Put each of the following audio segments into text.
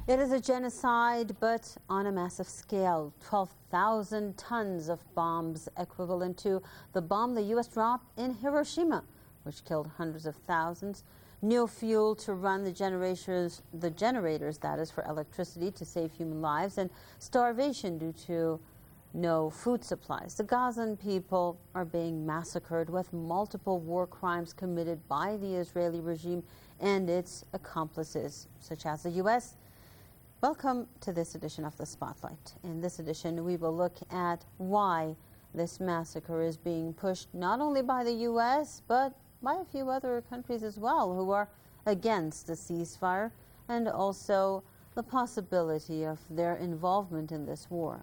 It is a genocide, but on a massive scale. 12,000 tons of bombs, equivalent to the bomb the U.S. dropped in Hiroshima, which killed hundreds of thousands. No fuel to run the generators, that is, for electricity to save human lives, and starvation due to no food supplies. The Gazan people are being massacred with multiple war crimes committed by the Israeli regime and its accomplices, such as the U.S. Welcome to this edition of The Spotlight. In this edition, we will look at why this massacre is being pushed not only by the U.S., but by a few other countries as well who are against the ceasefire, and also the possibility of their involvement in this war.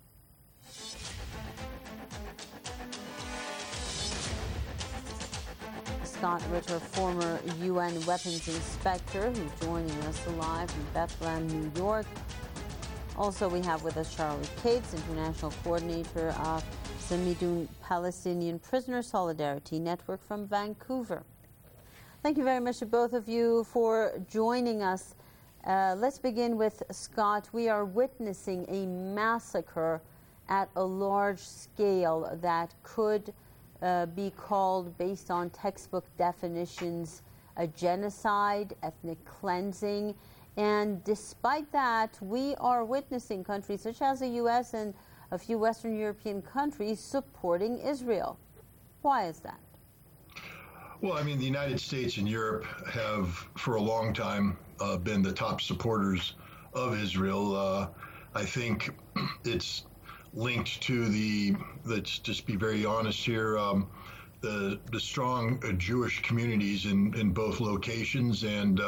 Scott Ritter, former UN weapons inspector, who's joining us live from Bethlehem, New York. Also, we have with us Charlie Cates, international coordinator of Samidoun Palestinian Prisoner Solidarity Network from Vancouver. Thank you very much to both of you for joining us. Let's begin with Scott. We are witnessing a massacre at a large scale that could be called, based on textbook definitions, a genocide, ethnic cleansing. And despite that, we are witnessing countries such as the U.S. and a few Western European countries supporting Israel. Why is that? Well, I mean, the United States and Europe have, for a long time, been the top supporters of Israel. I think it's linked to let's just be very honest here, the strong Jewish communities in both locations, and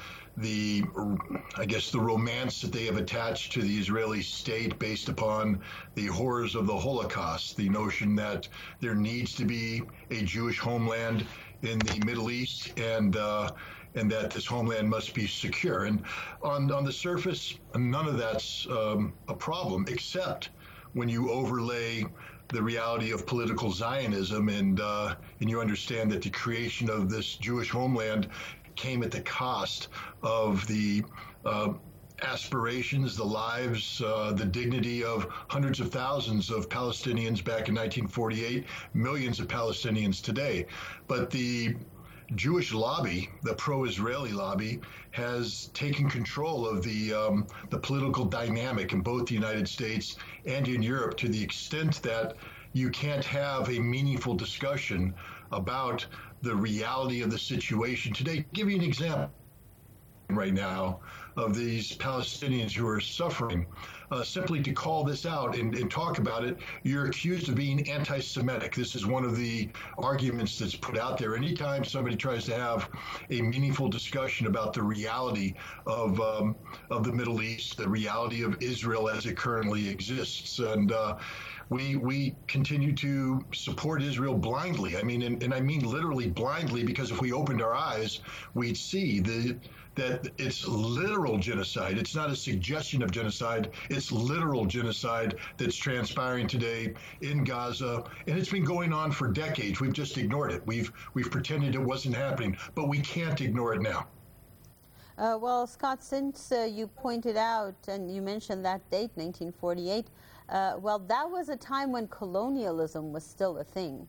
I guess the romance that they have attached to the Israeli state based upon the horrors of the Holocaust, the notion that there needs to be a Jewish homeland in the Middle East, and that this homeland must be secure. And on the surface, none of that's a problem, except when you overlay the reality of political Zionism, and you understand that the creation of this Jewish homeland came at the cost of the aspirations, the lives, the dignity of hundreds of thousands of Palestinians back in 1948, millions of Palestinians today. But the Jewish lobby, the pro-Israeli lobby, has taken control of the political dynamic in both the United States and in Europe, to the extent that you can't have a meaningful discussion about the reality of the situation today. I'll give you an example right now of these Palestinians who are suffering. Simply to call this out and talk about it, you're accused of being anti-Semitic. This is one of the arguments that's put out there. Anytime somebody tries to have a meaningful discussion about the reality of the Middle East, the reality of Israel as it currently exists, and we continue to support Israel blindly. I mean, and I mean literally blindly, because if we opened our eyes, we'd see that it's literal genocide. It's not a suggestion of genocide. It's literal genocide that's transpiring today in Gaza, and it's been going on for decades. We've just ignored it. We've pretended it wasn't happening, but we can't ignore it now. Well, Scott, since you pointed out and you mentioned that date, 1948, well, that was a time when colonialism was still a thing.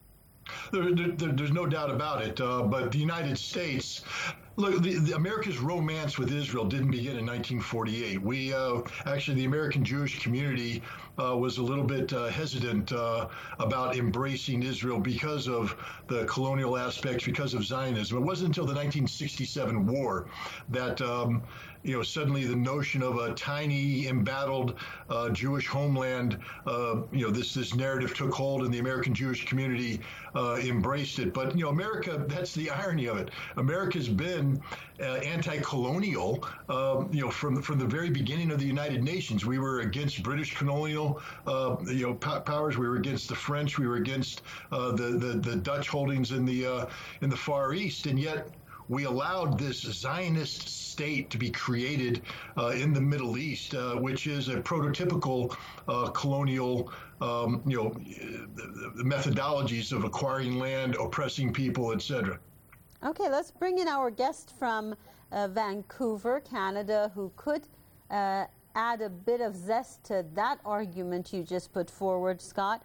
There's no doubt about it. But the United States, look, America's romance with Israel didn't begin in 1948. We actually, the American Jewish community was a little bit hesitant about embracing Israel because of the colonial aspects, because of Zionism. It wasn't until the 1967 war that suddenly the notion of a tiny, embattled Jewish homeland, this narrative took hold, and the American Jewish community embraced it. But, America, that's the irony of it. America's been anti-colonial, from the very beginning of the United Nations. We were against British colonial, powers. We were against the French. We were against the Dutch holdings in the Far East, and yet we allowed this Zionist state to be created in the Middle East, which is a prototypical colonial, the methodologies of acquiring land, oppressing people, etc. Okay, let's bring in our guest from Vancouver, Canada, who could add a bit of zest to that argument you just put forward, Scott.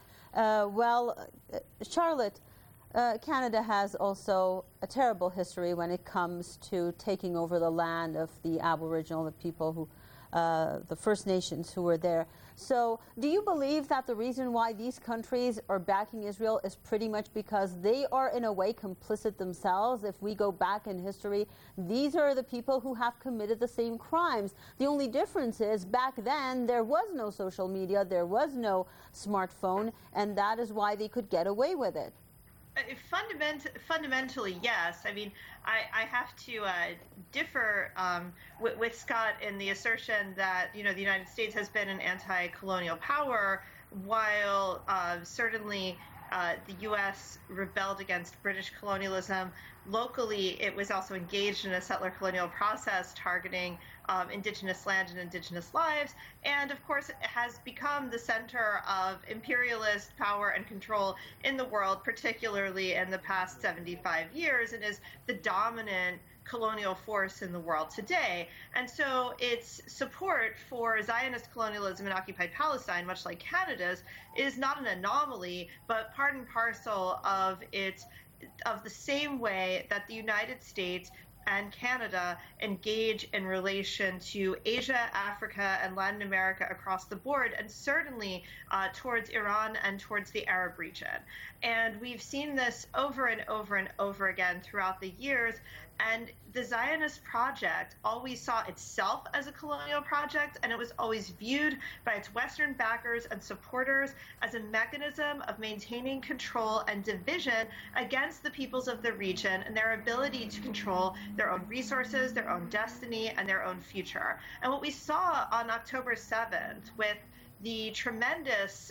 Charlotte, Canada has also a terrible history when it comes to taking over the land of the Aboriginal, the people who, the First Nations who were there. So do you believe that the reason why these countries are backing Israel is pretty much because they are in a way complicit themselves? If we go back in history, these are the people who have committed the same crimes. The only difference is back then there was no social media, there was no smartphone, and that is why they could get away with it. Fundamentally, yes. I mean, I have to differ with Scott in the assertion that, the United States has been an anti-colonial power, while certainly the U.S. rebelled against British colonialism. Locally, it was also engaged in a settler colonial process targeting indigenous land and indigenous lives. And of course, it has become the center of imperialist power and control in the world, particularly in the past 75 years, and is the dominant colonial force in the world today. And so its support for Zionist colonialism in occupied Palestine, much like Canada's, is not an anomaly, but part and parcel of the same way that the United States and Canada engage in relation to Asia, Africa, and Latin America across the board, and certainly towards Iran and towards the Arab region. And we've seen this over and over and over again throughout the years. And the Zionist project always saw itself as a colonial project, and it was always viewed by its Western backers and supporters as a mechanism of maintaining control and division against the peoples of the region and their ability to control their own resources, their own destiny, and their own future. And what we saw on October 7th with the tremendous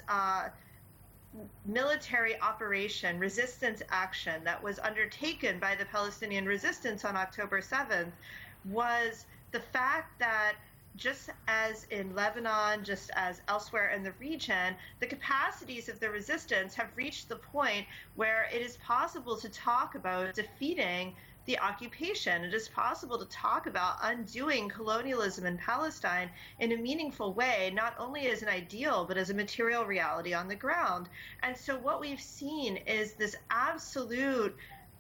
military operation, resistance action that was undertaken by the Palestinian resistance on October 7th was the fact that just as in Lebanon, just as elsewhere in the region, the capacities of the resistance have reached the point where it is possible to talk about defeating the occupation. It is possible to talk about undoing colonialism in Palestine in a meaningful way, not only as an ideal, but as a material reality on the ground. And so what we've seen is this absolutely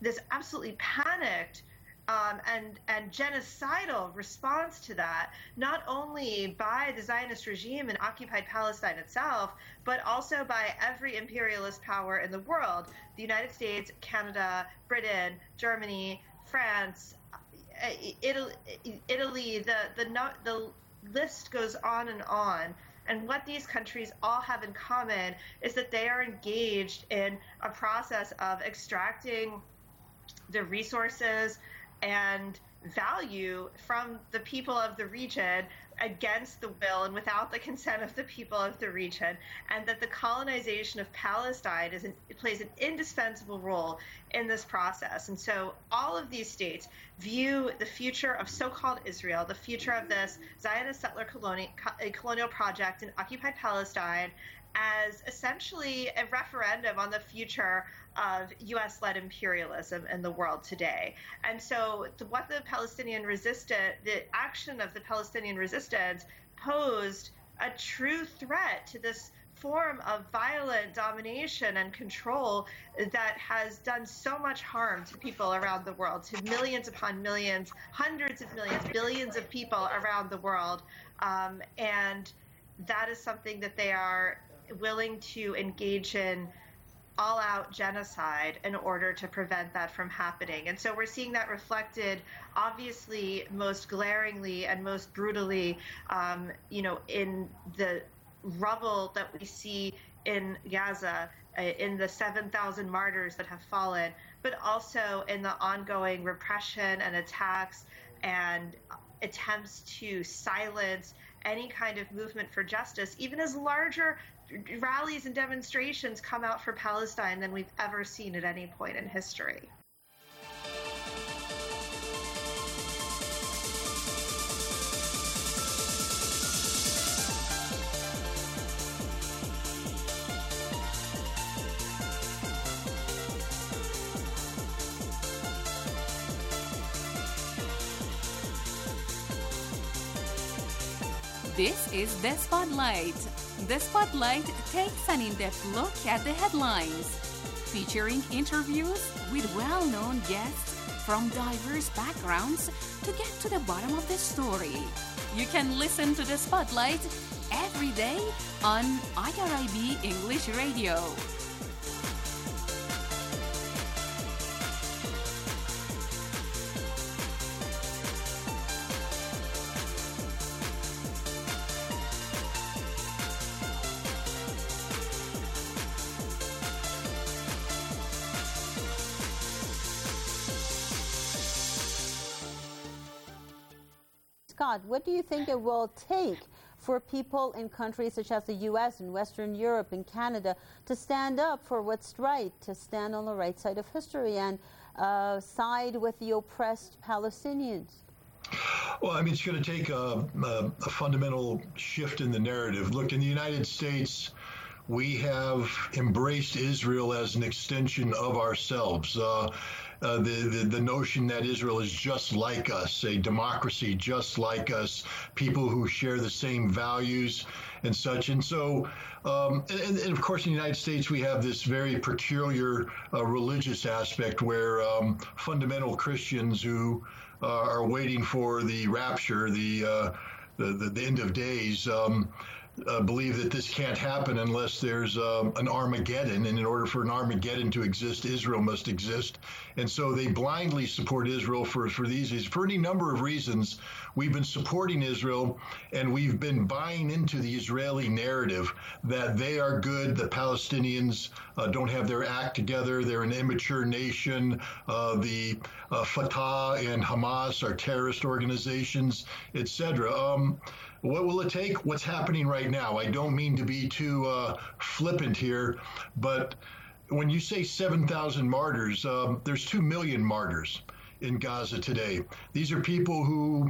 panicked and genocidal response to that, not only by the Zionist regime in occupied Palestine itself, but also by every imperialist power in the world: the United States, Canada, Britain, Germany, France, Italy, the list goes on and on. And what these countries all have in common is that they are engaged in a process of extracting the resources and value from the people of the region against the will and without the consent of the people of the region, and that the colonization of Palestine plays an indispensable role in this process. And so all of these states view the future of so-called Israel, the future of this Zionist settler colonial project in occupied Palestine, as essentially a referendum on the future of U.S.-led imperialism in the world today. And so the action of the Palestinian resistance posed a true threat to this form of violent domination and control that has done so much harm to people around the world, to millions upon millions, hundreds of millions, billions of people around the world. And that is something that they are willing to engage in all-out genocide in order to prevent that from happening. And so we're seeing that reflected, obviously, most glaringly and most brutally, in the rubble that we see in Gaza, in the 7,000 martyrs that have fallen, but also in the ongoing repression and attacks and attempts to silence any kind of movement for justice, even as larger rallies and demonstrations come out for Palestine than we've ever seen at any point in history. This is The Spotlight. The Spotlight takes an in-depth look at the headlines, featuring interviews with well-known guests from diverse backgrounds to get to the bottom of the story. You can listen to The Spotlight every day on IRIB English Radio. Scott, what do you think it will take for people in countries such as the U.S. and Western Europe and Canada to stand up for what's right, to stand on the right side of history and side with the oppressed Palestinians? Well, I mean, it's going to take a fundamental shift in the narrative. Look, in the United States, we have embraced Israel as an extension of ourselves. The notion that Israel is just like us, a democracy just like us, people who share the same values and such. And so, and of course, in the United States, we have this very peculiar religious aspect where fundamental Christians who are waiting for the rapture, the end of days, believe that this can't happen unless there's an Armageddon, and in order for an Armageddon to exist, Israel must exist. And so they blindly support Israel for any number of reasons. We've been supporting Israel, and we've been buying into the Israeli narrative that they are good, the Palestinians don't have their act together, they're an immature nation, the Fatah and Hamas are terrorist organizations, etc. What will it take? What's happening right now? I don't mean to be too flippant here, but when you say 7,000 martyrs, there's 2 million martyrs in Gaza today. These are people who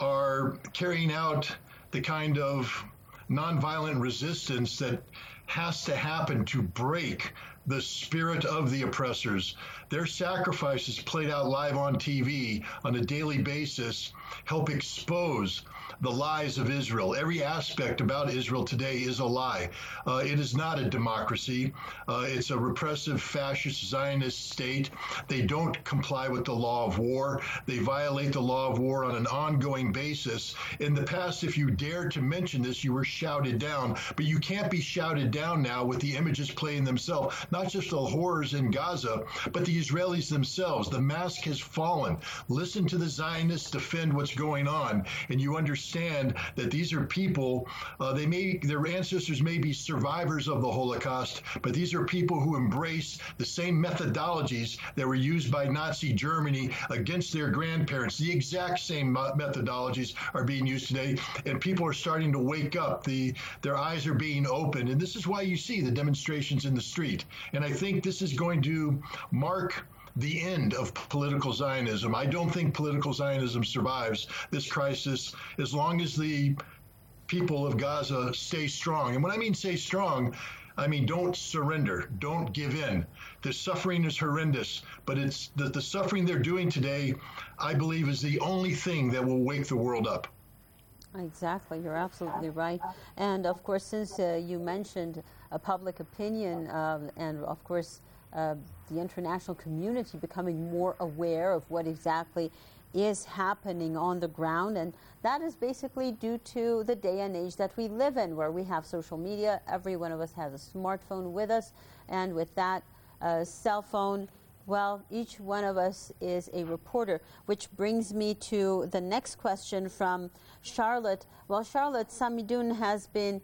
are carrying out the kind of nonviolent resistance that has to happen to break the spirit of the oppressors. Their sacrifices played out live on TV on a daily basis help expose the lies of Israel. Every aspect about Israel today is a lie. It is not a democracy. It's a repressive, fascist, Zionist state. They don't comply with the law of war. They violate the law of war on an ongoing basis. In the past, if you dared to mention this, you were shouted down. But you can't be shouted down now with the images playing themselves, not just the horrors in Gaza, but the Israelis themselves. The mask has fallen. Listen to the Zionists defend what's going on, and you understand that these are people, their ancestors may be survivors of the Holocaust, but these are people who embrace the same methodologies that were used by Nazi Germany against their grandparents. The exact same methodologies are being used today, and people are starting to wake up. Their eyes are being opened, and this is why you see the demonstrations in the street. And I think this is going to mark the end of political Zionism. I don't think political Zionism survives this crisis as long as the people of Gaza stay strong. And when I mean stay strong, I mean don't surrender, don't give in. The suffering is horrendous, but it's the suffering they're doing today, I believe, is the only thing that will wake the world up. Exactly, you're absolutely right. And of course, since you mentioned public opinion and of course the international community becoming more aware of what exactly is happening on the ground, and that is basically due to the day and age that we live in, where we have social media. Every one of us has a smartphone with us, and with that cell phone, well, each one of us is a reporter, which brings me to the next question from Charlotte. Well, Charlotte, Samidoun has been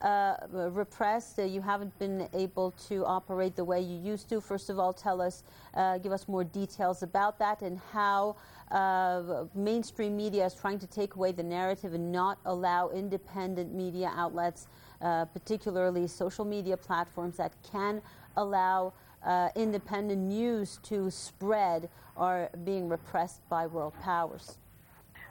repressed. You haven't been able to operate the way you used to. First of all, tell us, give us more details about that and how mainstream media is trying to take away the narrative and not allow independent media outlets, particularly social media platforms that can allow independent news to spread, are being repressed by world powers.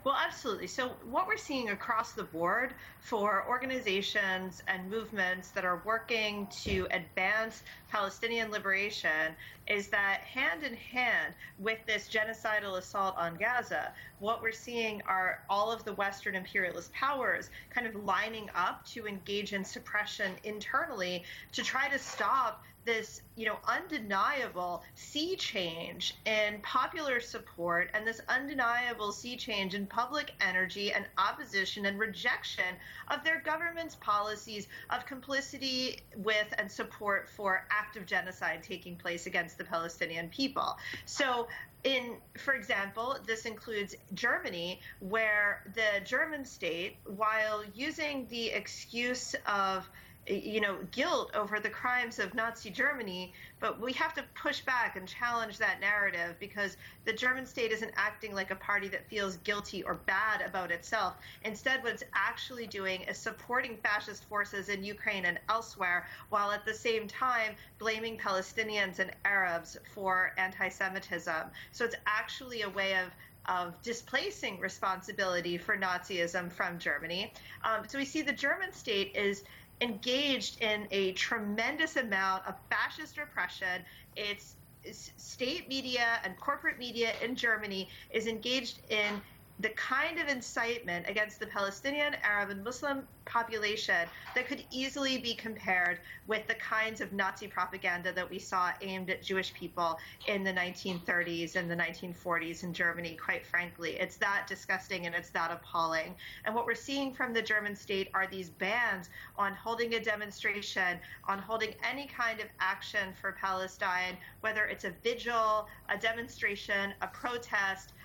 Well, absolutely. So what we're seeing across the board for organizations and movements that are working to advance Palestinian liberation is that hand in hand with this genocidal assault on Gaza, what we're seeing are all of the Western imperialist powers kind of lining up to engage in suppression internally to try to stop this, undeniable sea change in popular support and this undeniable sea change in public energy and opposition and rejection of their government's policies of complicity with and support for active genocide taking place against the Palestinian people. So for example, this includes Germany, where the German state, while using the excuse of guilt over the crimes of Nazi Germany, but we have to push back and challenge that narrative because the German state isn't acting like a party that feels guilty or bad about itself. Instead, what it's actually doing is supporting fascist forces in Ukraine and elsewhere, while at the same time blaming Palestinians and Arabs for anti-Semitism. So it's actually a way of displacing responsibility for Nazism from Germany. So we see the German state is engaged in a tremendous amount of fascist repression. Its state media and corporate media in Germany is engaged in the kind of incitement against the Palestinian, Arab, and Muslim population that could easily be compared with the kinds of Nazi propaganda that we saw aimed at Jewish people in the 1930s and the 1940s in Germany, quite frankly. It's that disgusting and it's that appalling. And what we're seeing from the German state are these bans on holding a demonstration, on holding any kind of action for Palestine, whether it's a vigil, a demonstration, a protest,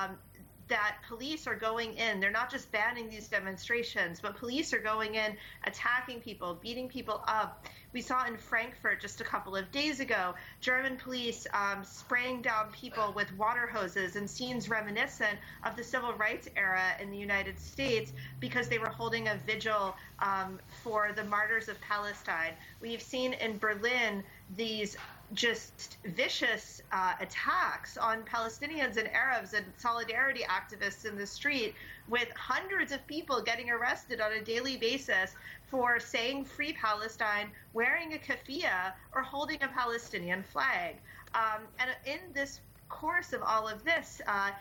that police are going in. They're not just banning these demonstrations, but police are going in, attacking people, beating people up. We saw in Frankfurt just a couple of days ago, German police spraying down people with water hoses in scenes reminiscent of the civil rights era in the United States because they were holding a vigil for the martyrs of Palestine. We've seen in Berlin these just vicious attacks on Palestinians and Arabs and solidarity activists in the street, with hundreds of people getting arrested on a daily basis for saying Free Palestine, wearing a keffiyeh, or holding a Palestinian flag. And in this course of all of this,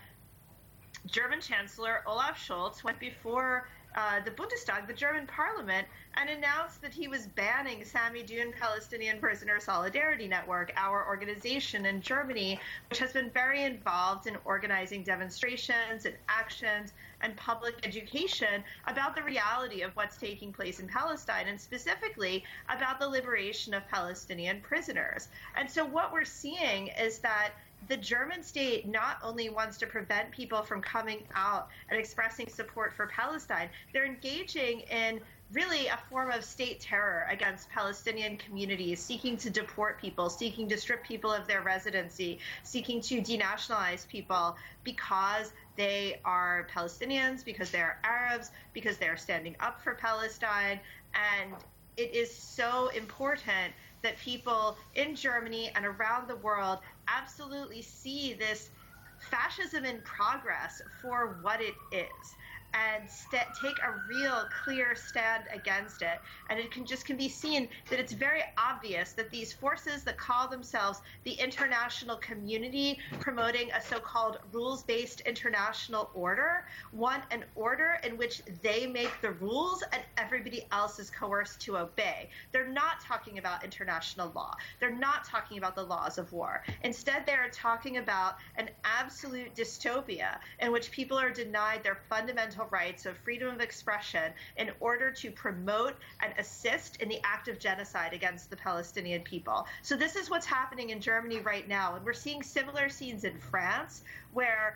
German Chancellor Olaf Scholz went before the Bundestag, the German parliament, and announced that he was banning Sami Dun Palestinian Prisoner Solidarity Network, our organization in Germany, which has been very involved in organizing demonstrations and actions and public education about the reality of what's taking place in Palestine, and specifically about the liberation of Palestinian prisoners. And so what we're seeing is that the German state not only wants to prevent people from coming out and expressing support for Palestine, they're engaging in really a form of state terror against Palestinian communities, seeking to deport people, seeking to strip people of their residency, seeking to denationalize people because they are Palestinians, because they are Arabs, because they are standing up for Palestine. And it is so important that people in Germany and around the world absolutely see this fascism in progress for what it is and take a real clear stand against it. And it can be seen that it's very obvious that these forces that call themselves the international community, promoting a so-called rules-based international order, want an order in which they make the rules and everybody else is coerced to obey. They're not talking about international law. They're not talking about the laws of war. Instead, they're talking about an absolute dystopia in which people are denied their fundamental rights of freedom of expression in order to promote and assist in the act of genocide against the Palestinian people. So this is what's happening in Germany right now. And we're seeing similar scenes in France, where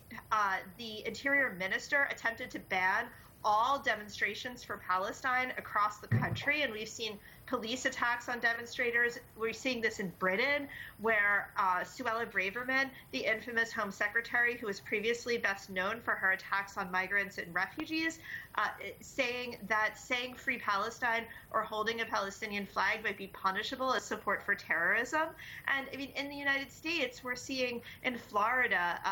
the interior minister attempted to ban all demonstrations for Palestine across the country, and we've seen police attacks on demonstrators. We're seeing this in Britain, where Suella Braverman, the infamous Home Secretary, who was previously best known for her attacks on migrants and refugees, saying Free Palestine or holding a Palestinian flag might be punishable as support for terrorism. And I mean, in the United States, we're seeing in Florida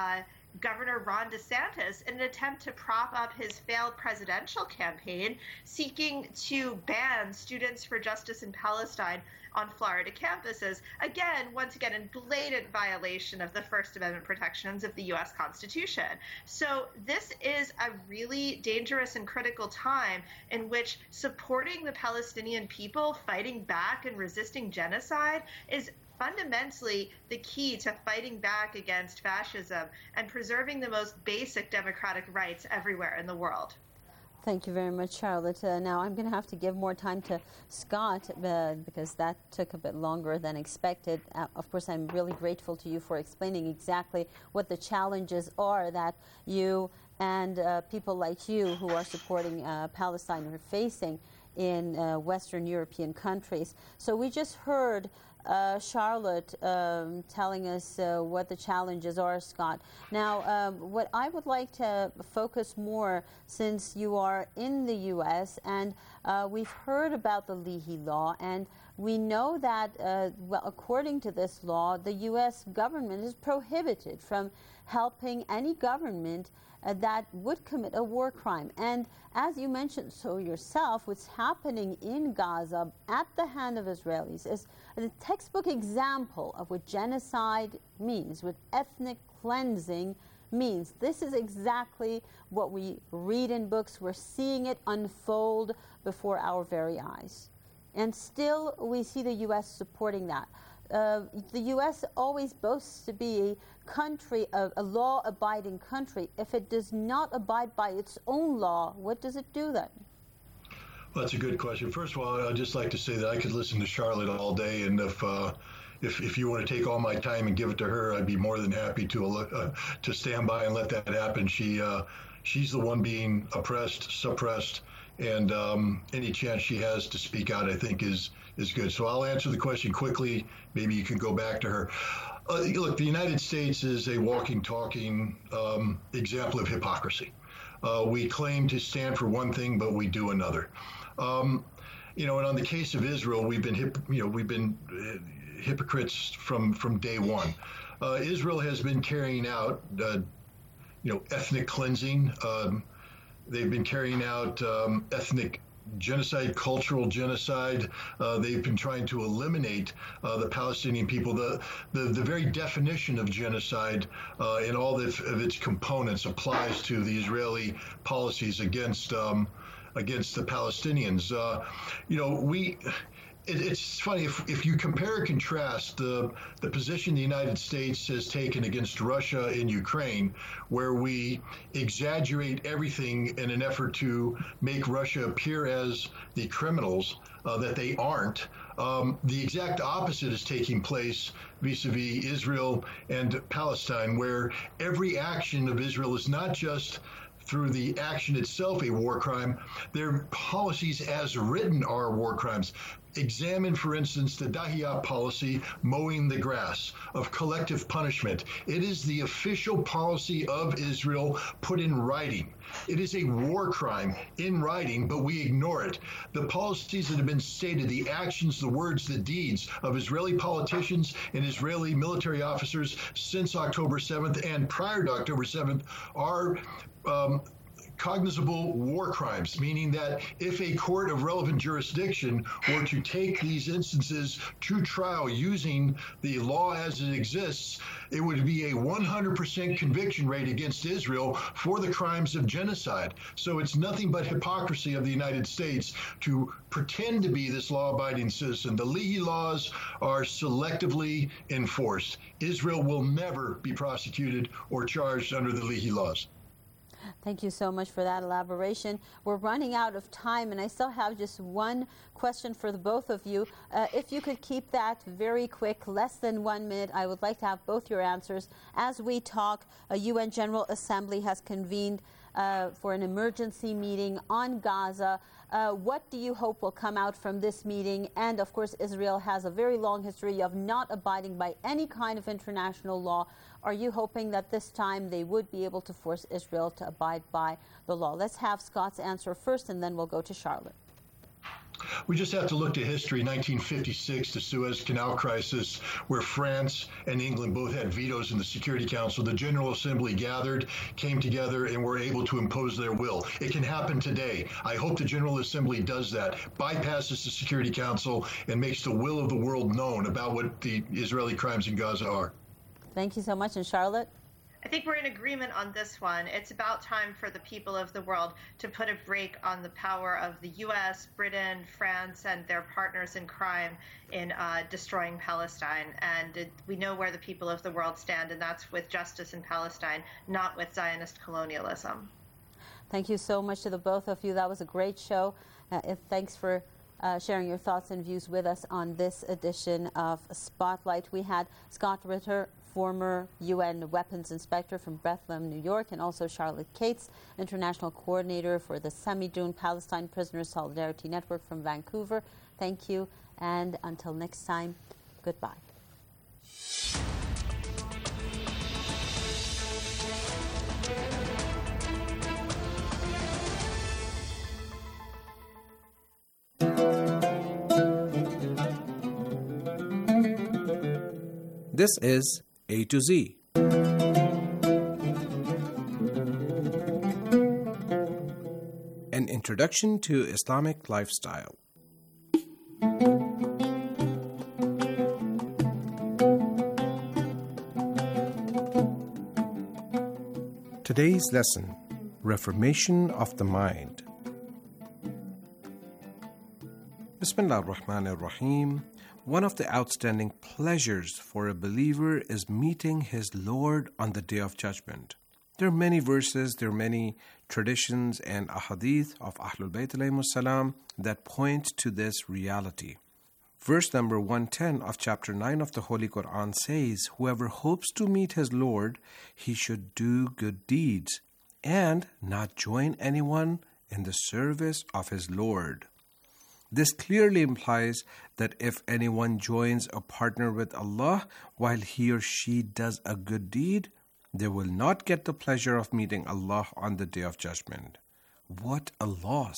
Governor Ron DeSantis in an attempt to prop up his failed presidential campaign, seeking to ban Students for Justice in Palestine on Florida campuses. Again, once again, in blatant violation of the First Amendment protections of the U.S. Constitution. So this is a really dangerous and critical time in which supporting the Palestinian people fighting back and resisting genocide is fundamentally the key to fighting back against fascism and preserving the most basic democratic rights everywhere in the world. Thank you very much, Charlotte. Now I'm going to have to give more time to Scott because that took a bit longer than expected. Of course, I'm really grateful to you for explaining exactly what the challenges are that you and people like you who are supporting Palestine are facing in Western European countries. So we just heard Charlotte telling us what the challenges are, Scott. Now, what I would like to focus more, since you are in the U.S., and we've heard about the Leahy Law, and we know that, well, according to this law, the U.S. government is prohibited from helping any government that would commit a war crime. And as you mentioned so yourself, what's happening in Gaza at the hand of Israelis is a textbook example of what genocide means, what ethnic cleansing means. This is exactly what we read in books. We're seeing it unfold before our very eyes. And still, we see the U.S. supporting that. The U.S. always boasts to be a country, a law-abiding country. If it does not abide by its own law, what does it do then? Well, that's a good question. First of all, I'd just like to say that I could listen to Charlotte all day, and if you want to take all my time and give it to her, I'd be more than happy to stand by and let that happen. She's the one being oppressed, suppressed, and any chance she has to speak out, I think, is good. So I'll answer the question quickly. Maybe you can go back to her. Look, the United States is a walking, talking example of hypocrisy. We claim to stand for one thing, but we do another. And on the case of Israel, we've been hypocrites from day one. Israel has been carrying out, ethnic cleansing. They've been carrying out ethnic genocide, cultural genocide. They've been trying to eliminate the Palestinian people. The very definition of genocide in all of its components applies to the Israeli policies against the Palestinians. It's funny, if you compare and contrast the position the United States has taken against Russia in Ukraine, where we exaggerate everything in an effort to make Russia appear as the criminals that they aren't. The exact opposite is taking place vis-a-vis Israel and Palestine, where every action of Israel is not just through the action itself a war crime. Their policies as written are war crimes. Examine, for instance, the Dahiyat policy, mowing the grass, of collective punishment. It is the official policy of Israel put in writing. It is a war crime in writing, but we ignore it. The policies that have been stated, the actions, the words, the deeds of Israeli politicians and Israeli military officers since October 7th and prior to October 7th are cognizable war crimes, meaning that if a court of relevant jurisdiction were to take these instances to trial using the law as it exists, it would be a 100% conviction rate against Israel for the crimes of genocide. So it's nothing but hypocrisy of the United States to pretend to be this law-abiding citizen. The Leahy laws are selectively enforced. Israel will never be prosecuted or charged under the Leahy laws. Thank you so much for that elaboration. We're running out of time, and I still have just one question for the both of you. If you could keep that very quick, less than 1 minute, I would like to have both your answers. As we talk, a UN General Assembly has convened for an emergency meeting on Gaza. What do you hope will come out from this meeting? And, of course, Israel has a very long history of not abiding by any kind of international law. Are you hoping that this time they would be able to force Israel to abide by the law? Let's have Scott's answer first, and then we'll go to Charlotte. We just have to look to history, 1956, the Suez Canal crisis, where France and England both had vetoes in the Security Council. The General Assembly gathered, came together, and were able to impose their will. It can happen today. I hope the General Assembly does that, bypasses the Security Council, and makes the will of the world known about what the Israeli crimes in Gaza are. Thank you so much. And Charlotte? I think we're in agreement on this one. It's about time for the people of the world to put a brake on the power of the U.S., Britain, France, and their partners in crime in destroying Palestine. And we know where the people of the world stand, and that's with justice in Palestine, not with Zionist colonialism. Thank you so much to the both of you. That was a great show. Thanks for sharing your thoughts and views with us on this edition of Spotlight. We had Scott Ritter, former UN weapons inspector from Bethlehem, New York, and also Charlotte Cates, international coordinator for the Semi-June Palestine Prisoners Solidarity Network from Vancouver. Thank you, and until next time, goodbye. This is A to Z. An introduction to Islamic lifestyle. Today's lesson, Reformation of the Mind. Bismillah ar-Rahman ar-Rahim. One of the outstanding pleasures for a believer is meeting his Lord on the Day of Judgment. There are many verses, there are many traditions and ahadith of Ahlul Bayt alayhimus salam that point to this reality. Verse number 110 of chapter 9 of the Holy Quran says, whoever hopes to meet his Lord, he should do good deeds and not join anyone in the service of his Lord. This clearly implies that if anyone joins a partner with Allah while he or she does a good deed, they will not get the pleasure of meeting Allah on the Day of Judgment. What a loss!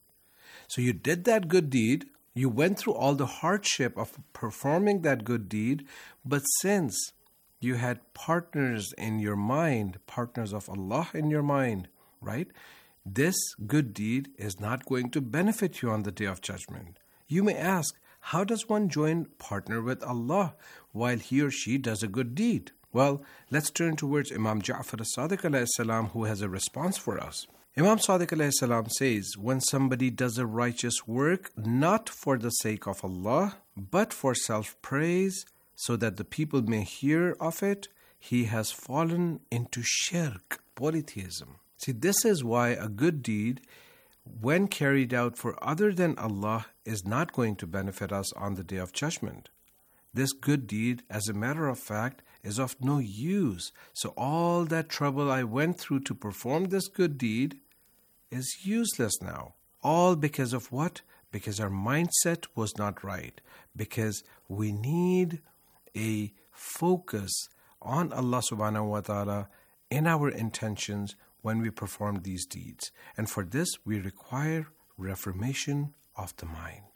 So you did that good deed, you went through all the hardship of performing that good deed, but since you had partners in your mind, partners of Allah in your mind, right? This good deed is not going to benefit you on the Day of Judgment. You may ask, how does one join partner with Allah while he or she does a good deed? Well, let's turn towards Imam Ja'far as-Sadiq alayhi salam, who has a response for us. Imam Sadiq alayhi salam says, when somebody does a righteous work, not for the sake of Allah, but for self-praise, so that the people may hear of it, he has fallen into shirk, polytheism. See, this is why a good deed, when carried out for other than Allah, is not going to benefit us on the Day of Judgment. This good deed, as a matter of fact, is of no use. So all that trouble I went through to perform this good deed is useless now. All because of what? Because our mindset was not right. Because we need a focus on Allah subhanahu wa ta'ala in our intentions when we perform these deeds. And for this, we require reformation of the mind.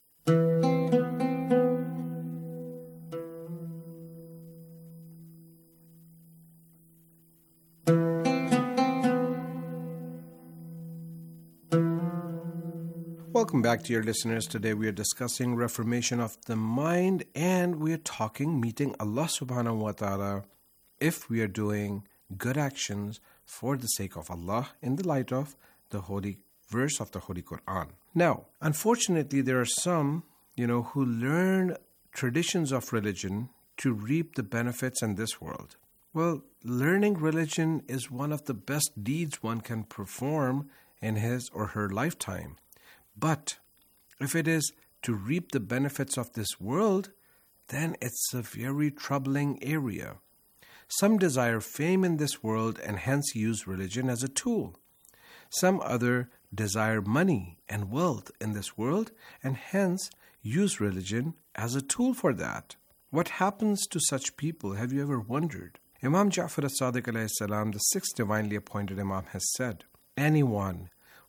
Welcome back, dear listeners. Today we are discussing reformation of the mind, and we are talking meeting Allah subhanahu wa ta'ala if we are doing good actions for the sake of Allah in the light of the holy verse of the Holy Quran. Now, unfortunately, there are some, who learn traditions of religion to reap the benefits in this world. Well, learning religion is one of the best deeds one can perform in his or her lifetime. But if it is to reap the benefits of this world, then it's a very troubling area. Some desire fame in this world and hence use religion as a tool. Some other desire money and wealth in this world and hence use religion as a tool for that. What happens to such people? Have you ever wondered? Imam Ja'far as-Sadiq alayhi salam, the sixth divinely appointed Imam, has said, anyone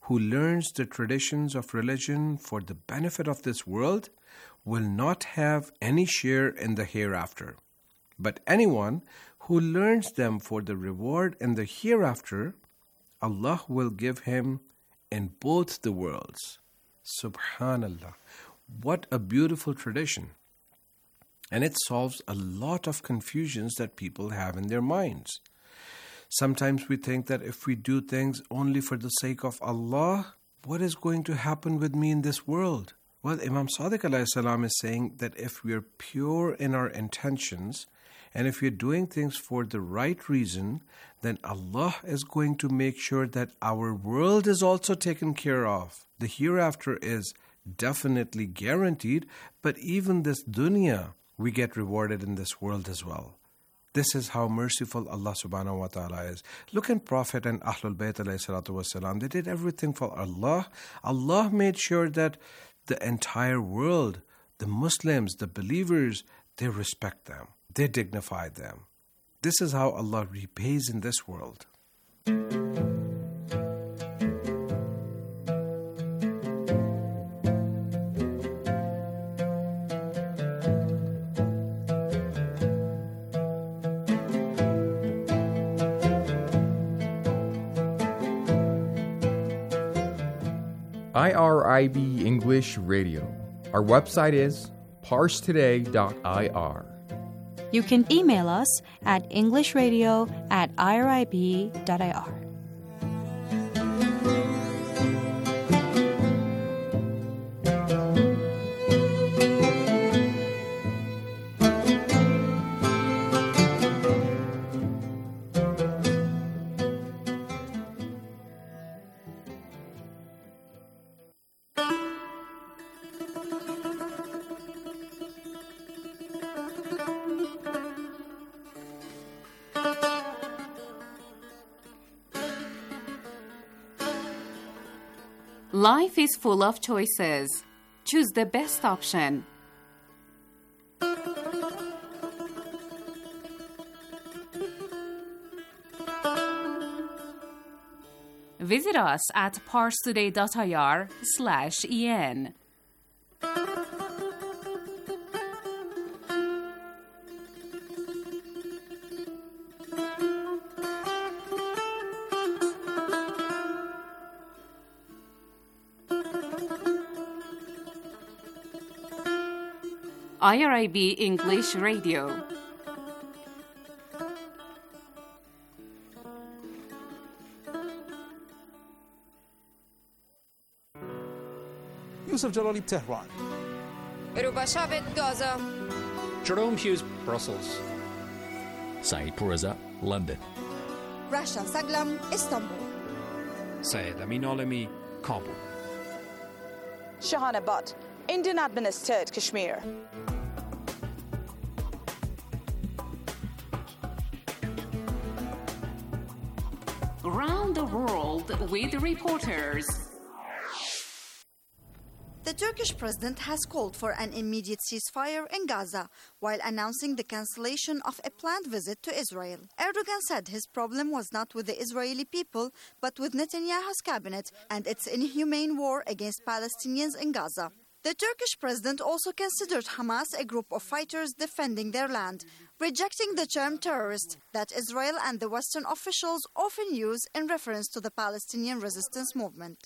who learns the traditions of religion for the benefit of this world will not have any share in the hereafter. But anyone who learns them for the reward in the hereafter, Allah will give him in both the worlds. Subhanallah. What a beautiful tradition. And it solves a lot of confusions that people have in their minds. Sometimes we think that if we do things only for the sake of Allah, what is going to happen with me in this world? Well, Imam Sadiq alayhi salam is saying that if we are pure in our intentions, and if we're doing things for the right reason, then Allah is going to make sure that our world is also taken care of. The hereafter is definitely guaranteed, but even this dunya, we get rewarded in this world as well. This is how merciful Allah subhanahu wa ta'ala is. Look at Prophet and Ahlul Bayt alayhi salatu wasalam. They did everything for Allah. Allah made sure that the entire world, the Muslims, the believers, they respect them. They dignify them. This is how Allah repays in this world. IRIB English Radio. Our website is parstoday.ir. You can email us at englishradio@irib.ir. Life is full of choices. Choose the best option. Visit us at parstoday.ir/en. IRIB English Radio. Yusuf Jalali, Tehran. Rubashavet, Gaza. Jerome Hughes, Brussels. Saeed Pourreza, London. Rasha Saglam, Istanbul. Syed Amin Alami, Kabul. Shahana Butt, Indian administered Kashmir. Around the world with reporters. The Turkish president has called for an immediate ceasefire in Gaza while announcing the cancellation of a planned visit to Israel. Erdogan said his problem was not with the Israeli people, but with Netanyahu's cabinet and its inhumane war against Palestinians in Gaza. The Turkish president also considered Hamas a group of fighters defending their land, rejecting the term terrorist that Israel and the Western officials often use in reference to the Palestinian resistance movement.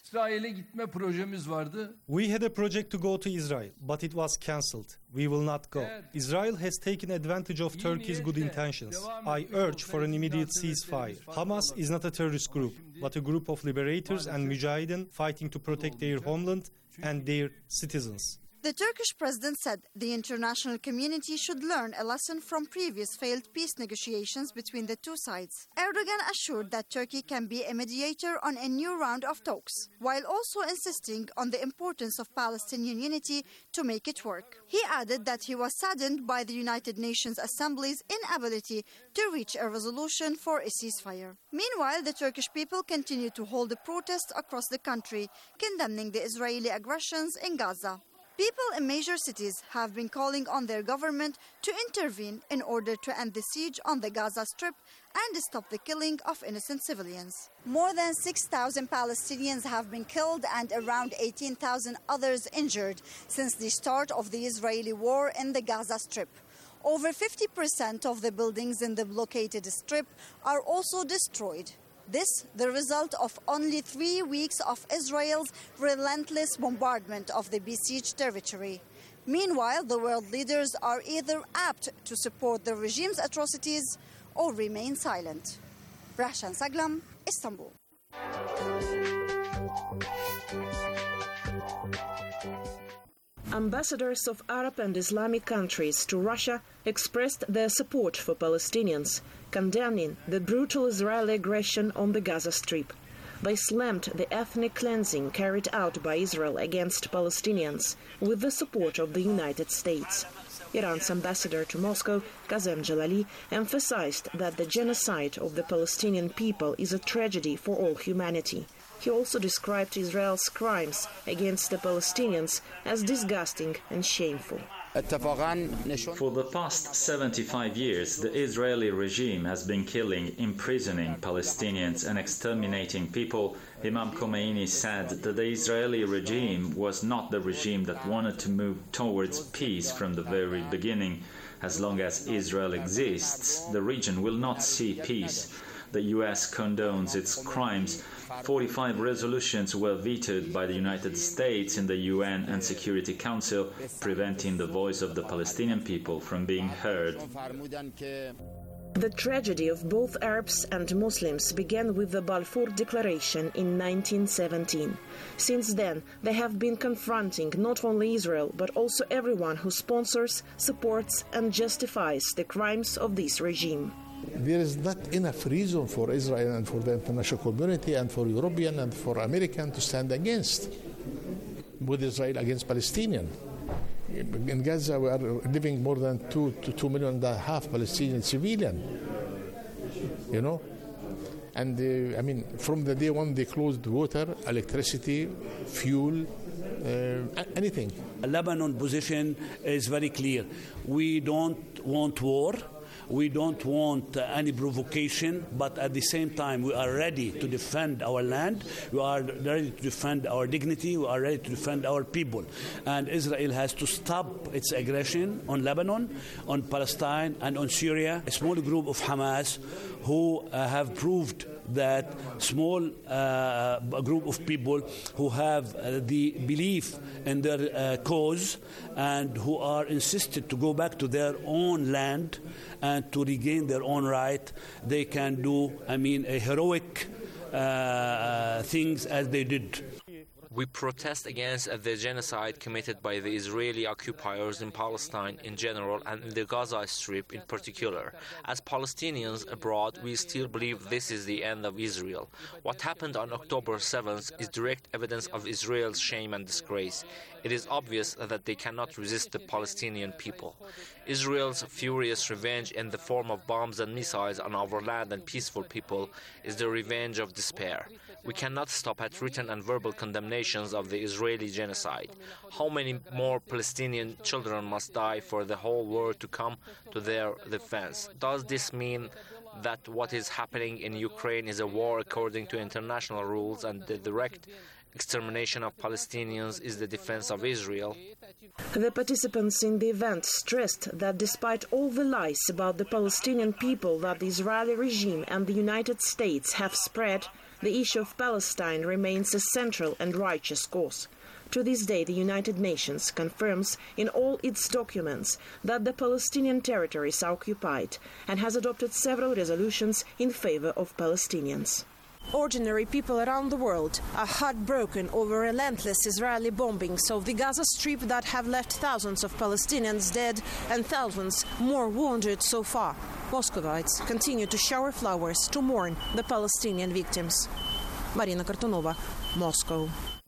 We had a project to go to Israel, but it was cancelled. We will not go. Israel has taken advantage of Turkey's good intentions. I urge for an immediate ceasefire. Hamas is not a terrorist group, but a group of liberators and mujahideen fighting to protect their homeland and their citizens. The Turkish president said the international community should learn a lesson from previous failed peace negotiations between the two sides. Erdogan assured that Turkey can be a mediator on a new round of talks, while also insisting on the importance of Palestinian unity to make it work. He added that he was saddened by the United Nations Assembly's inability to reach a resolution for a ceasefire. Meanwhile, the Turkish people continue to hold a protest across the country, condemning the Israeli aggressions in Gaza. People in major cities have been calling on their government to intervene in order to end the siege on the Gaza Strip and stop the killing of innocent civilians. More than 6,000 Palestinians have been killed and around 18,000 others injured since the start of the Israeli war in the Gaza Strip. Over 50% of the buildings in the blockaded strip are also destroyed. This, the result of only 3 weeks of Israel's relentless bombardment of the besieged territory. Meanwhile, the world leaders are either apt to support the regime's atrocities or remain silent. Rahshan Saglam, Istanbul. Ambassadors of Arab and Islamic countries to Russia expressed their support for Palestinians, condemning the brutal Israeli aggression on the Gaza Strip. They slammed the ethnic cleansing carried out by Israel against Palestinians with the support of the United States. Iran's ambassador to Moscow, Qasem Jalali, emphasized that the genocide of the Palestinian people is a tragedy for all humanity. He also described Israel's crimes against the Palestinians as disgusting and shameful. For the past 75 years, the Israeli regime has been killing, imprisoning Palestinians and exterminating people. Imam Khomeini said that the Israeli regime was not the regime that wanted to move towards peace from the very beginning. As long as Israel exists, the region will not see peace. The U.S. condones its crimes. 45 resolutions were vetoed by the United States in the UN and Security Council, preventing the voice of the Palestinian people from being heard. The tragedy of both Arabs and Muslims began with the Balfour Declaration in 1917. Since then, they have been confronting not only Israel, but also everyone who sponsors, supports, and justifies the crimes of this regime. There is not enough reason for Israel and for the international community and for European and for American to stand against with Israel against Palestinian. In Gaza, we are living more than 2.5 million Palestinian civilian. You know, and I mean, from the day one they closed water, electricity, fuel, anything. Lebanon position is very clear. We don't want war. We don't want any provocation, but at the same time, we are ready to defend our land. We are ready to defend our dignity. We are ready to defend our people. And Israel has to stop its aggression on Lebanon, on Palestine, and on Syria. A small group of Hamas who have proved that small group of people who have the belief in their cause and who are insisted to go back to their own land and to regain their own right, they can do, a heroic things as they did. We protest against the genocide committed by the Israeli occupiers in Palestine in general and in the Gaza Strip in particular. As Palestinians abroad, we still believe this is the end of Israel. What happened on October 7th is direct evidence of Israel's shame and disgrace. It is obvious that they cannot resist the Palestinian people. Israel's furious revenge in the form of bombs and missiles on our land and peaceful people is the revenge of despair. We cannot stop at written and verbal condemnations of the Israeli genocide. How many more Palestinian children must die for the whole world to come to their defense? Does this mean that what is happening in Ukraine is a war according to international rules and the direct extermination of Palestinians is the defense of Israel? The participants in the event stressed that despite all the lies about the Palestinian people that the Israeli regime and the United States have spread, the issue of Palestine remains a central and righteous cause. To this day, the United Nations confirms in all its documents that the Palestinian territories are occupied and has adopted several resolutions in favor of Palestinians. Ordinary people around the world are heartbroken over relentless Israeli bombings of the Gaza Strip that have left thousands of Palestinians dead and thousands more wounded so far. Moscovites continue to shower flowers to mourn the Palestinian victims. Marina Kartunova, Moscow.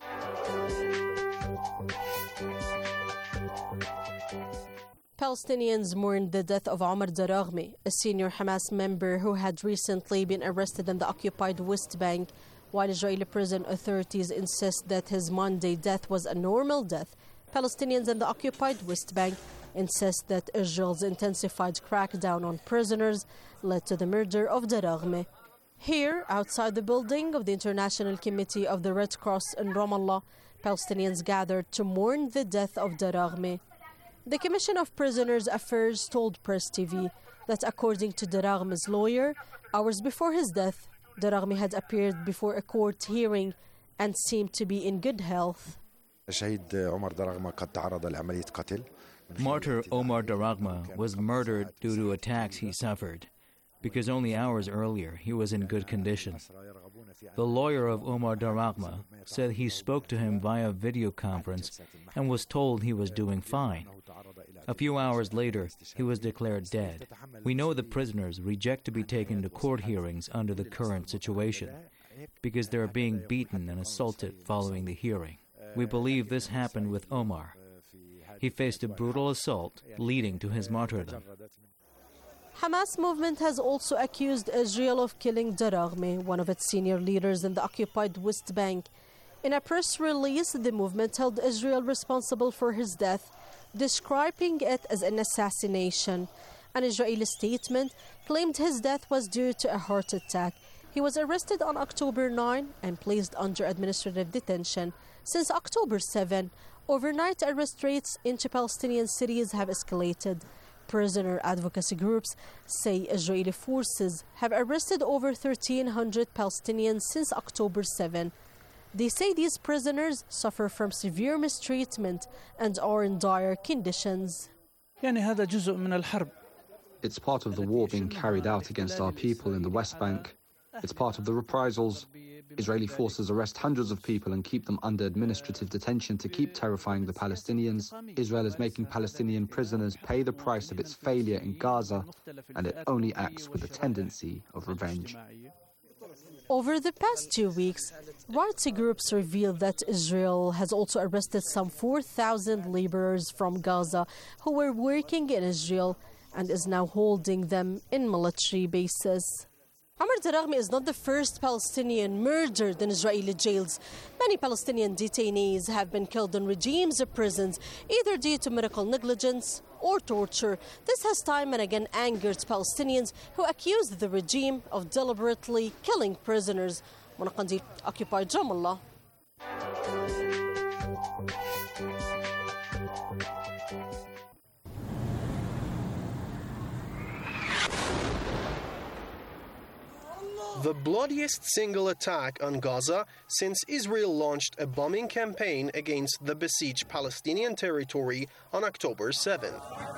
Palestinians mourned the death of Omar Daraghmi, a senior Hamas member who had recently been arrested in the occupied West Bank, while Israeli prison authorities insist that his Monday death was a normal death Palestinians in the occupied West Bank insist that Israel's intensified crackdown on prisoners led to the murder of Daraghmeh. Here, outside the building of the International Committee of the Red Cross in Ramallah, Palestinians gathered to mourn the death of Daraghmeh. The Commission of Prisoners Affairs told Press TV that according to Daraghmeh's lawyer, hours before his death, Daraghmeh had appeared before a court hearing and seemed to be in good health. Martyr Omar Daraghmeh was murdered due to attacks he suffered, because only hours earlier he was in good condition. The lawyer of Omar Daraghmeh said he spoke to him via video conference and was told he was doing fine. A few hours later, he was declared dead. We know the prisoners reject to be taken to court hearings under the current situation because they are being beaten and assaulted following the hearing. We believe this happened with Omar. He faced a brutal assault leading to his martyrdom. Hamas movement has also accused Israel of killing Daraghmeh, one of its senior leaders in the occupied West Bank. In a press release, the movement held Israel responsible for his death, describing it as an assassination. An Israeli statement claimed his death was due to a heart attack. He was arrested on October 9 and placed under administrative detention. Since October 7, overnight arrest rates into Palestinian cities have escalated. Prisoner advocacy groups say Israeli forces have arrested over 1,300 Palestinians since October 7. They say these prisoners suffer from severe mistreatment and are in dire conditions. It's part of the war being carried out against our people in the West Bank. It's part of the reprisals. Israeli forces arrest hundreds of people and keep them under administrative detention to keep terrifying the Palestinians. Israel is making Palestinian prisoners pay the price of its failure in Gaza, and it only acts with a tendency of revenge. Over the past 2 weeks, rights groups revealed that Israel has also arrested some 4,000 laborers from Gaza who were working in Israel and is now holding them in military bases. Omar Daraghmeh is not the first Palestinian murdered in Israeli jails. Many Palestinian detainees have been killed in regimes' prisons, either due to medical negligence or torture. This has time and again angered Palestinians who accuse the regime of deliberately killing prisoners. Munaqandi occupied Ramallah. The bloodiest single attack on Gaza since Israel launched a bombing campaign against the besieged Palestinian territory on October 7th.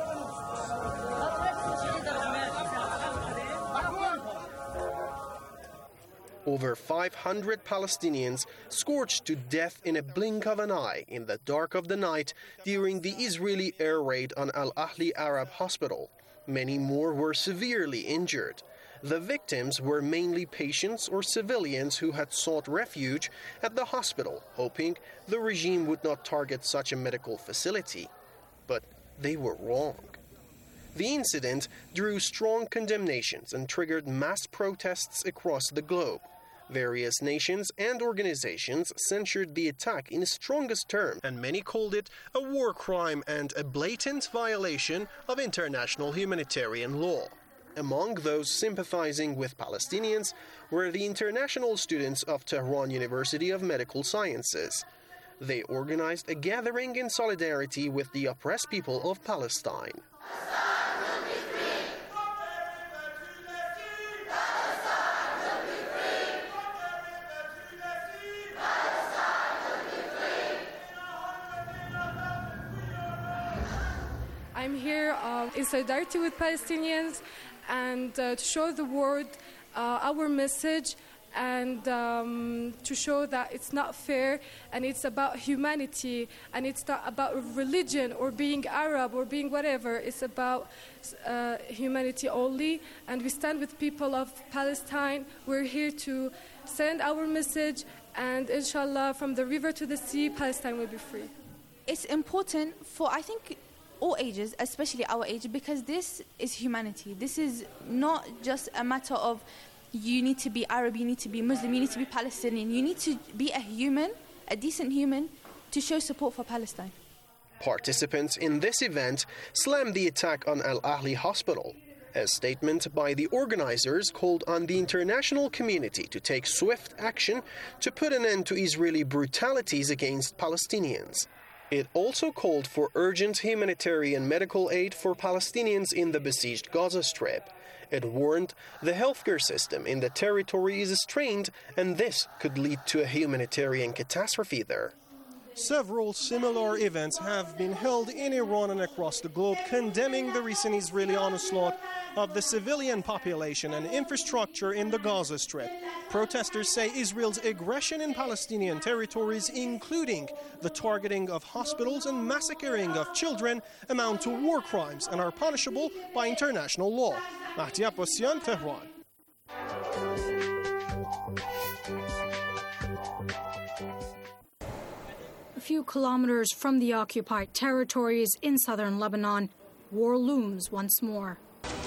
Over 500 Palestinians scorched to death in a blink of an eye in the dark of the night during the Israeli air raid on Al Ahli Arab Hospital. Many more were severely injured. The victims were mainly patients or civilians who had sought refuge at the hospital, hoping the regime would not target such a medical facility. But they were wrong. The incident drew strong condemnations and triggered mass protests across the globe. Various nations and organizations censured the attack in strongest terms, and many called it a war crime and a blatant violation of international humanitarian law. Among those sympathizing with Palestinians were the international students of Tehran University of Medical Sciences. They organized a gathering in solidarity with the oppressed people of Palestine. I'm here in solidarity with Palestinians and to show the world our message and to show that it's not fair and it's about humanity and it's not about religion or being Arab or being whatever. It's about humanity only, and we stand with people of Palestine. We're here to send our message, and inshallah from the river to the sea, Palestine will be free. It's important for, I think, all ages, especially our age, because this is humanity. This is not just a matter of you need to be Arab, you need to be Muslim, you need to be Palestinian. You need to be a human, a decent human, to show support for Palestine. Participants in this event slammed the attack on Al Ahli Hospital. A statement by the organizers called on the international community to take swift action to put an end to Israeli brutalities against Palestinians. It also called for urgent humanitarian medical aid for Palestinians in the besieged Gaza Strip. It warned the healthcare system in the territory is strained, and this could lead to a humanitarian catastrophe there. Several similar events have been held in Iran and across the globe condemning the recent Israeli onslaught of the civilian population and infrastructure in the Gaza Strip. Protesters say Israel's aggression in Palestinian territories, including the targeting of hospitals and massacring of children, amount to war crimes and are punishable by international law. Mahdi Abbasian, Tehran. A few kilometers from the occupied territories in southern Lebanon, war looms once more.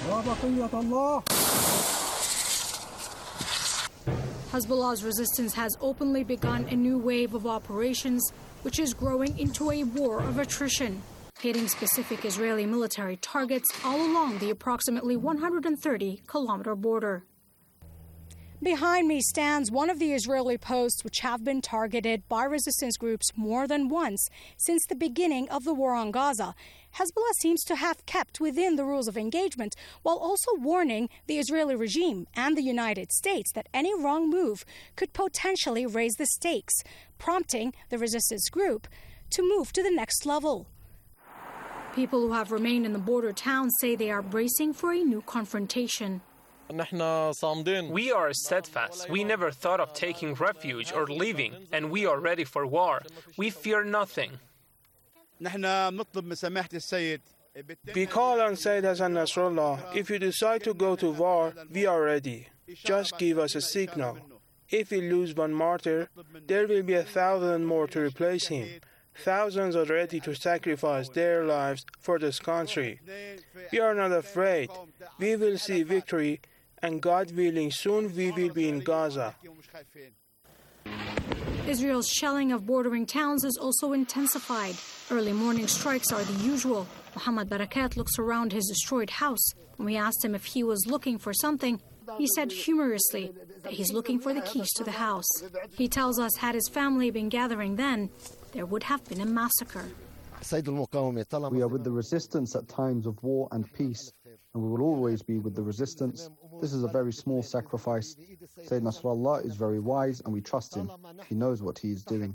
Hezbollah's resistance has openly begun a new wave of operations, which is growing into a war of attrition, hitting specific Israeli military targets all along the approximately 130-kilometer border. Behind me stands one of the Israeli posts which have been targeted by resistance groups more than once since the beginning of the war on Gaza. Hezbollah seems to have kept within the rules of engagement while also warning the Israeli regime and the United States that any wrong move could potentially raise the stakes, prompting the resistance group to move to the next level. People who have remained in the border towns say they are bracing for a new confrontation. We are steadfast. We never thought of taking refuge or leaving, and we are ready for war. We fear nothing. We call on Sayyid Hassan Nasrallah, if you decide to go to war, we are ready. Just give us a signal. If we lose one martyr, there will be 1,000 more to replace him. Thousands are ready to sacrifice their lives for this country. We are not afraid. We will see victory, and God willing, soon we will be in Gaza. Israel's shelling of bordering towns is also intensified. Early morning strikes are the usual. Mohammed Barakat looks around his destroyed house. When we asked him if he was looking for something, he said humorously that he's looking for the keys to the house. He tells us had his family been gathering then, there would have been a massacre. We are with the resistance at times of war and peace, and we will always be with the resistance. This is a very small sacrifice. Sayyid Nasrallah is very wise, and we trust him. He knows what he is doing.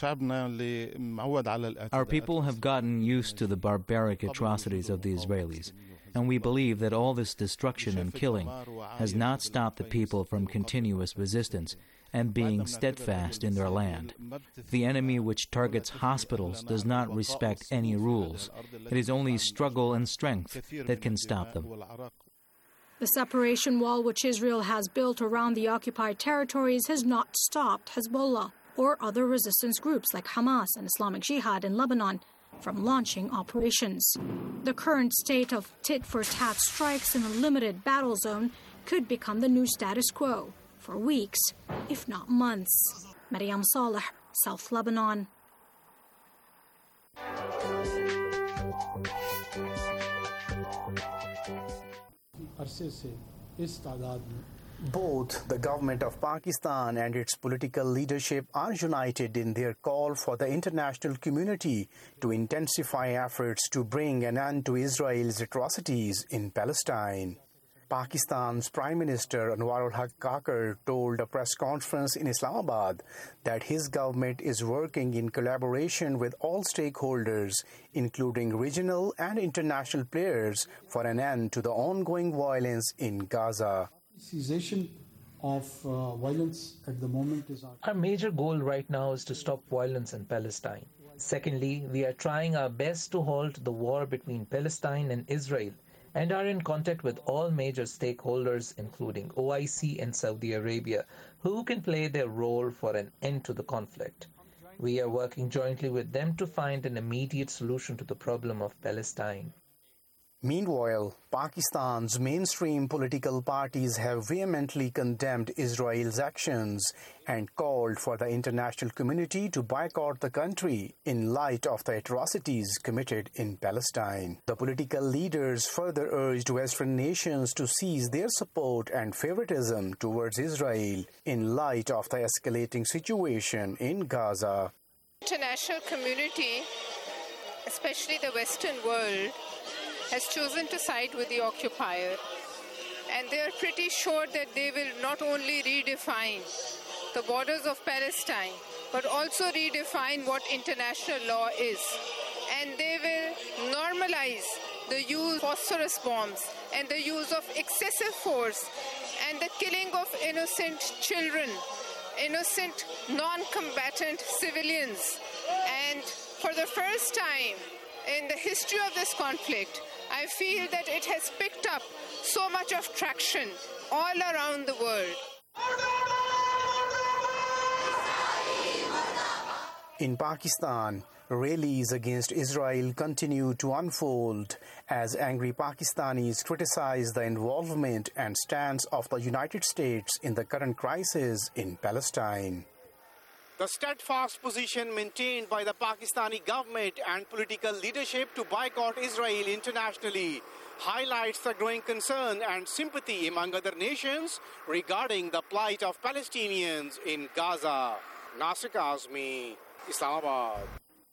Our people have gotten used to the barbaric atrocities of the Israelis, and we believe that all this destruction and killing has not stopped the people from continuous resistance and being steadfast in their land. The enemy which targets hospitals does not respect any rules. It is only struggle and strength that can stop them. The separation wall which Israel has built around the occupied territories has not stopped Hezbollah or other resistance groups like Hamas and Islamic Jihad in Lebanon from launching operations. The current state of tit-for-tat strikes in a limited battle zone could become the new status quo for weeks, if not months. Maryam Saleh, South Lebanon. Both the government of Pakistan and its political leadership are united in their call for the international community to intensify efforts to bring an end to Israel's atrocities in Palestine. Pakistan's Prime Minister Anwarul Haq Kakar told a press conference in Islamabad that his government is working in collaboration with all stakeholders, including regional and international players, for an end to the ongoing violence in Gaza. Cessation of violence at the moment is our major goal right now is to stop violence in Palestine. Secondly, we are trying our best to halt the war between Palestine and Israel and are in contact with all major stakeholders, including OIC and Saudi Arabia, who can play their role for an end to the conflict. We are working jointly with them to find an immediate solution to the problem of Palestine. Meanwhile, Pakistan's mainstream political parties have vehemently condemned Israel's actions and called for the international community to boycott the country in light of the atrocities committed in Palestine. The political leaders further urged Western nations to cease their support and favoritism towards Israel in light of the escalating situation in Gaza. International community, especially the Western world, has chosen to side with the occupier, and they are pretty sure that they will not only redefine the borders of Palestine, but also redefine what international law is. And they will normalize the use of phosphorus bombs and the use of excessive force and the killing of innocent children, innocent non-combatant civilians. And for the first time in the history of this conflict, I feel that it has picked up so much of traction all around the world. In Pakistan, rallies against Israel continue to unfold as angry Pakistanis criticize the involvement and stance of the United States in the current crisis in Palestine. The steadfast position maintained by the Pakistani government and political leadership to boycott Israel internationally highlights the growing concern and sympathy among other nations regarding the plight of Palestinians in Gaza. Nasir Kazmi, Islamabad.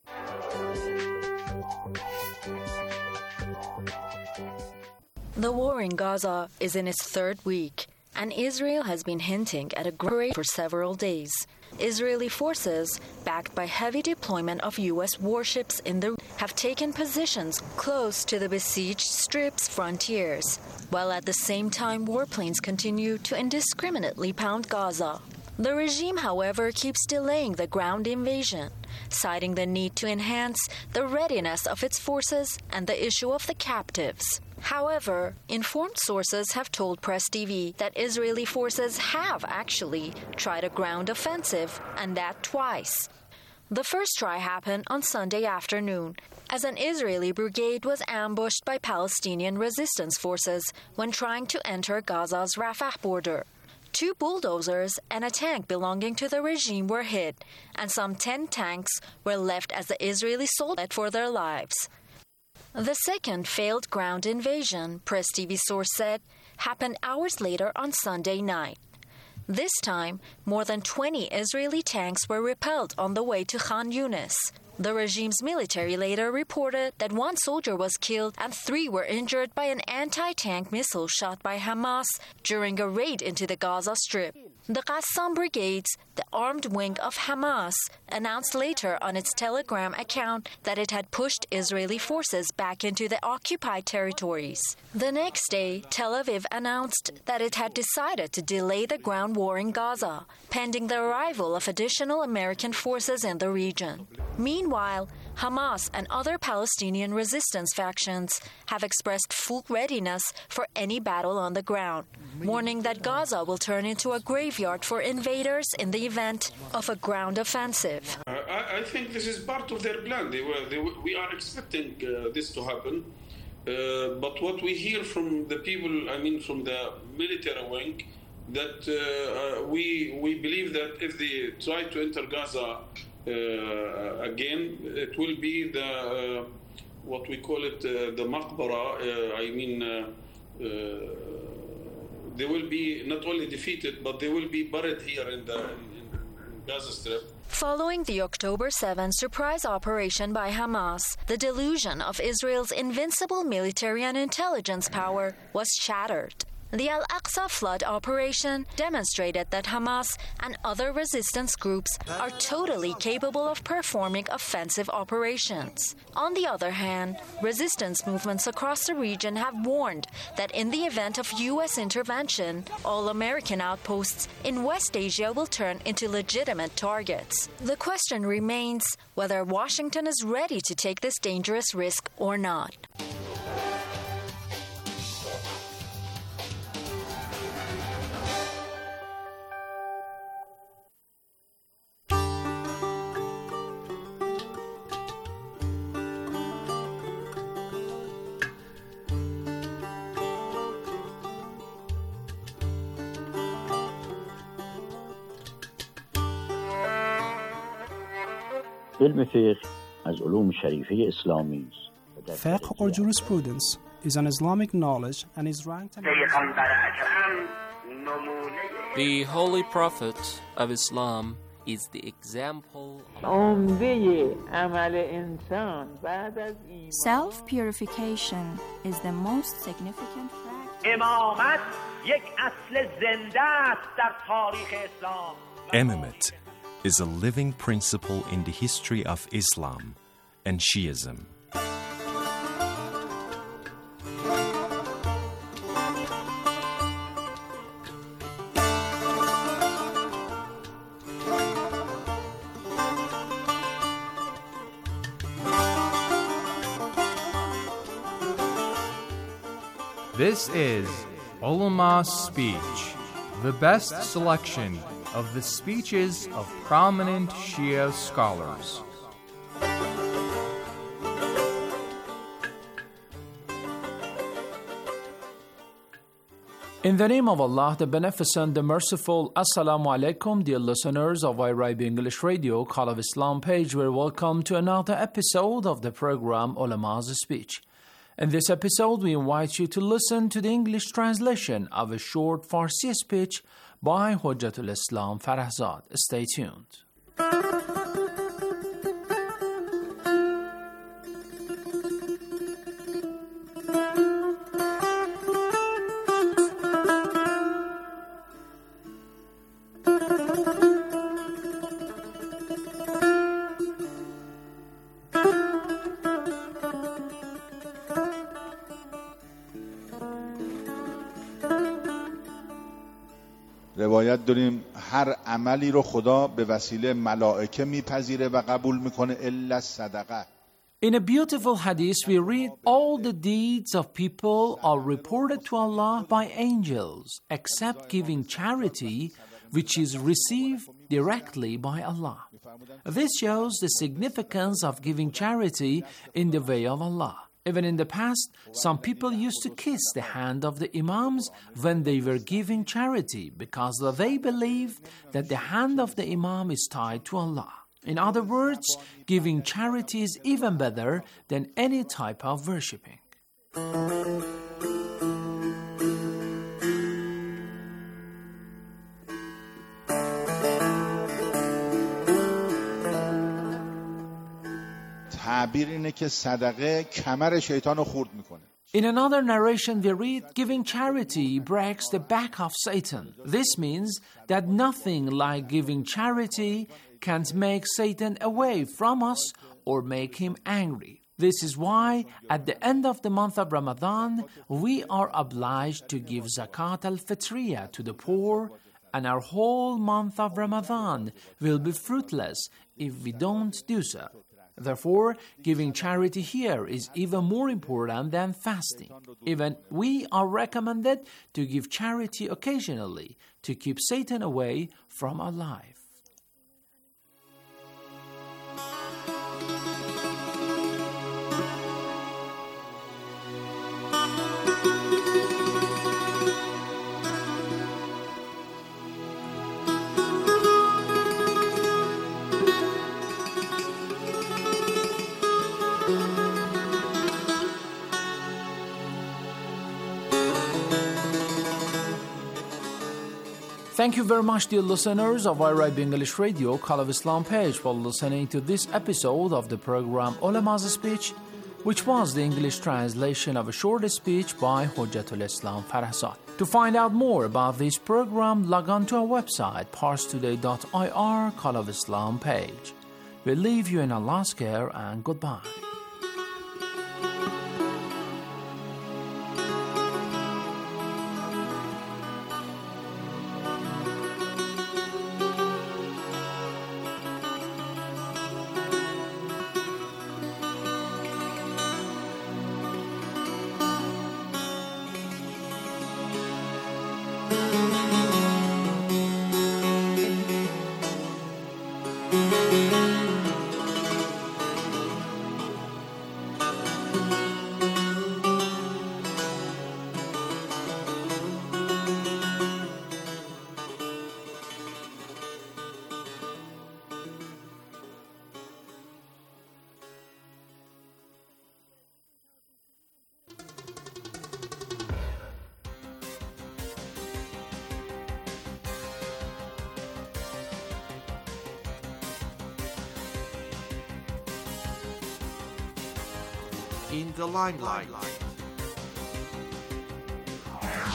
The war in Gaza is in its third week, and Israel has been hinting at a great for several days. Israeli forces, backed by heavy deployment of U.S. warships in the have taken positions close to the besieged Strip's frontiers, while at the same time warplanes continue to indiscriminately pound Gaza. The regime, however, keeps delaying the ground invasion, citing the need to enhance the readiness of its forces and the issue of the captives. However, informed sources have told Press TV that Israeli forces have actually tried a ground offensive, and that twice. The first try happened on Sunday afternoon, as an Israeli brigade was ambushed by Palestinian resistance forces when trying to enter Gaza's Rafah border. 2 bulldozers and a tank belonging to the regime were hit, and some 10 tanks were left as the Israeli soldiers fled for their lives. The second failed ground invasion, Press TV source said, happened hours later on Sunday night. This time, more than 20 Israeli tanks were repelled on the way to Khan Yunis. The regime's military later reported that 1 soldier was killed and 3 were injured by an anti-tank missile shot by Hamas during a raid into the Gaza Strip. The Qassam Brigades, the armed wing of Hamas, announced later on its Telegram account that it had pushed Israeli forces back into the occupied territories. The next day, Tel Aviv announced that it had decided to delay the ground war in Gaza, pending the arrival of additional American forces in the region. Meanwhile, Hamas and other Palestinian resistance factions have expressed full readiness for any battle on the ground, warning that Gaza will turn into a graveyard for invaders in the event of a ground offensive. I think this is part of their plan. We are expecting this to happen. But what we hear from the people, from the military wing, that we believe that if they try to enter Gaza again, it will be the what we call it the maqbara. They will be not only defeated, but they will be buried here in Gaza Strip. Following the October 7 surprise operation by Hamas, the delusion of Israel's invincible military and intelligence power was shattered. The Al-Aqsa flood operation demonstrated that Hamas and other resistance groups are totally capable of performing offensive operations. On the other hand, resistance movements across the region have warned that in the event of U.S. intervention, all American outposts in West Asia will turn into legitimate targets. The question remains whether Washington is ready to take this dangerous risk or not. Fiqh or jurisprudence is an Islamic knowledge and is ranked. The Holy Prophet of Islam is the example. Self-purification is the most significant Imamate is a living principle in the history of Islam and Shiism. This is Ulama's Speech, the best selection of the speeches of prominent Shia scholars. In the name of Allah, the Beneficent, the Merciful, Assalamu alaikum, dear listeners of IRIB English Radio, Call of Islam page, we're welcome to another episode of the program Ulama's Speech. In this episode, we invite you to listen to the English translation of a short Farsi speech by Hujjatul Islam Farahzad. Stay tuned. روایت داریم هر عملی رو خدا به وسیله ملائکه میپذیره و قبول میکنه الا صدقه. In a beautiful hadith, we read, all the deeds of people are reported to Allah by angels, except giving charity, which is received directly by Allah. This shows the significance of giving charity in the way of Allah. Even in the past, some people used to kiss the hand of the imams when they were giving charity because they believed that the hand of the imam is tied to Allah. In other words, giving charity is even better than any type of worshipping. تعبیر اینه که صدقه کمر شیطان رو خورد میکنه. In another narration we read, giving charity breaks the back of Satan. This means that nothing like giving charity can make Satan away from us or make him angry. This is why at the end of the month of Ramadan, we are obliged to give zakat al-fitriyah to the poor, and our whole month of Ramadan will be fruitless if we don't do so. Therefore, giving charity here is even more important than fasting. Even we are recommended to give charity occasionally to keep Satan away from our life. Thank you very much, dear listeners of IRIB English Radio, Call of Islam page, for listening to this episode of the program Ulama's Speech, which was the English translation of a short speech by Hujjatul Islam Farahzad. To find out more about this program, log on to our website, parstoday.ir, Call of Islam page. We leave you in Allah's care and goodbye. in the limelight.